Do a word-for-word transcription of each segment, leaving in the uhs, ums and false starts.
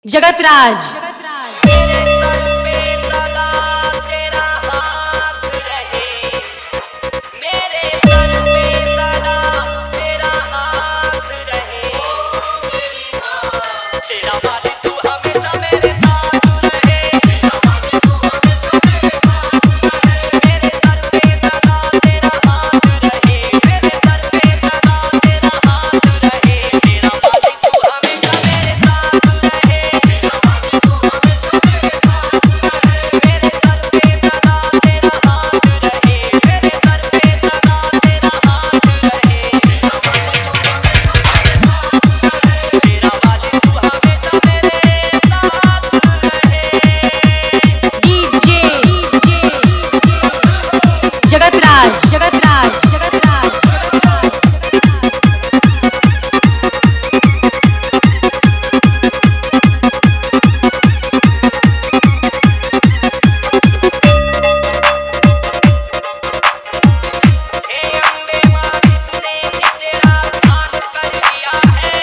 जगतराज मेरे सर पे सदा तेरा हाथ रहे, मेरे सर पे सदा तेरा हाथ रहे, तेरा वादे तू हमेशा मेरे साथ रहे, तेरा वादे तू हमेशा मेरे साथ रहे, मेरे सर पे सदा तेरा हाथ रहे, मेरे सर पे सदा तेरा हाथ रहे, तेरा वादे तू हमेशा मेरे साथ रहे, तेरा वादे तू हमेशा मेरे साथ रहे, मेरे सर पे सदा तेरा हाथ रहे, मेरे सर पे सदा तेरा हाथ रहे, तेरा वादे तू हमेशा मेरे साथ रहे। डीजे जगतराज जगतराज जगतराज जगतराज हे अम्बे माँ जिसने भी तेरा ध्यान कर दिया है,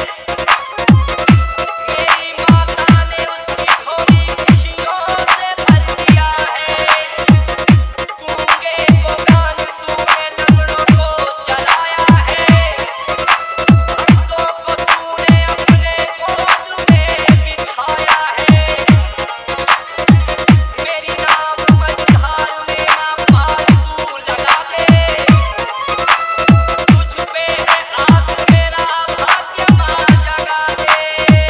मेरी माता ने उसकी झोली खुशियों से भर दिया है, गूंगे को गान तूने लंगड़ों को चलाया है, भक्तों को तूने अपने गोद में बिठाया है, मेरी नाव मझधार में माँ पार तू लगा दे, तुझ पे है आस मेरा भाग्य माँ जगा दे,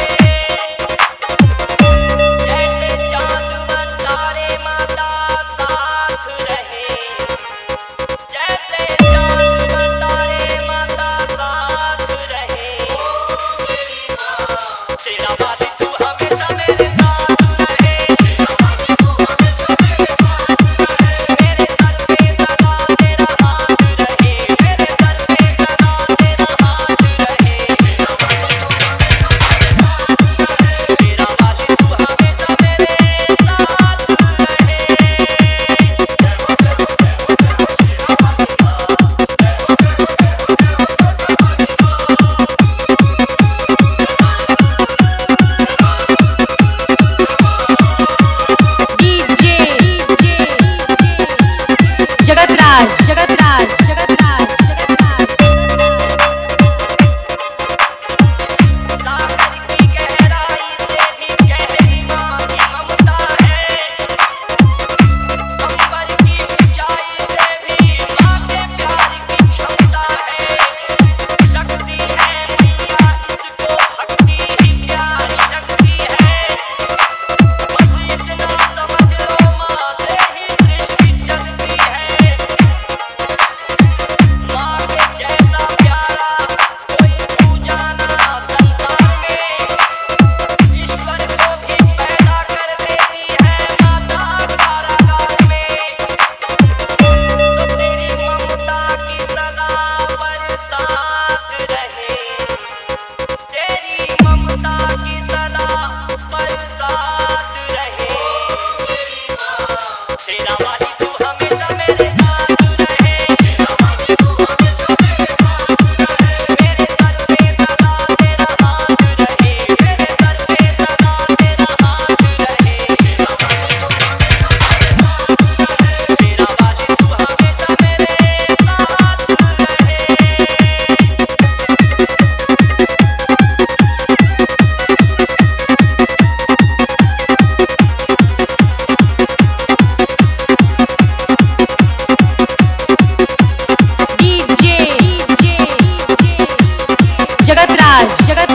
जैसे चाँद व तारे माता साथ रहे, जैसे चाँद व तारे माता साथ रहे, तेरा वादे तू हमेशा मेरे साथ रहे, तेरा वादे तू हमेशा मेरे साथ रहे, मेरे सर पे सदा तेरा हाथ रहे, मेरे सर पे सदा तेरा हाथ रहे, तेरा वादे तू हमेशा मेरे साथ रहे, तेरा वादे तू हमेशा मेरे डीजे जगतराज जगतराज जगतराज जगतराज सागर की गहराई से भी गहरी माँ की ममता है, अंबर की ऊंचाई से भी माँ के प्यार की क्षमता है, शक्ति है मैया इसको भक्ति ही प्यारी लगती है, बस इतना समझ लो माँ से ही सृष्टि चलती है, माँ के जैसा प्यारा कोई पूजा ना संसार में, ईश्वर को भी पैदा कर देती है माता कारागार में, तो तेरी ममता की सदा बरसात रहे, तेरी ममता की सदा बरसात रहे, तेरा वादी तू हमेशा मेरे साथ रहे, तेरा वादी तू हमेशा मेरे साथ रहे, मेरे सर पे सदा तेरा हाथ रहे, मेरे सर पे सदा तेरा हाथ रहे, तेरा वादी तू हमेशा मेरे साथ रहे, तेरा वादी तू हमेशा मेरे डीजे जगतराज जगत